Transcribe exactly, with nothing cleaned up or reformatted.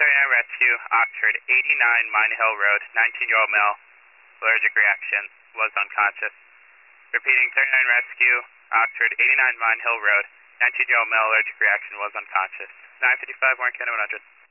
thirty-nine Rescue, Oxford, eighty-nine Mine Hill Road, nineteen-year-old male, allergic reaction, was unconscious. Repeating, thirty-nine Rescue, Oxford, eighty-nine Mine Hill Road, nineteen-year-old male, allergic reaction, was unconscious. nine fifty-five, Warren County one hundred.